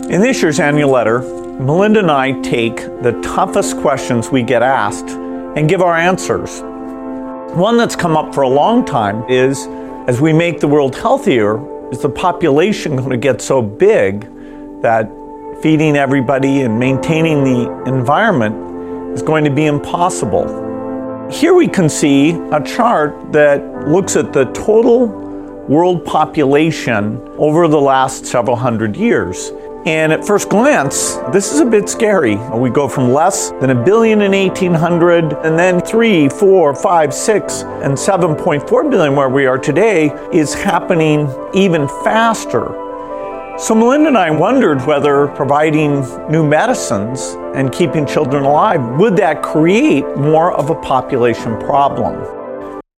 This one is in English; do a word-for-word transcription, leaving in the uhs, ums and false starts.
In this year's annual letter, Melinda and I take the toughest questions we get asked and give our answers. One that's come up for a long time is, as we make the world healthier, is the population going to get so big that feeding everybody and maintaining the environment is going to be impossible? Here we can see a chart that looks at the total world population over the last several hundred years. And at first glance, this is a bit scary. We go from less than a billion in eighteen hundred, and then three, four, five, six, and seven point four billion where we are today is happening even faster. So Melinda and I wondered whether providing new medicines and keeping children alive, would that create more of a population problem?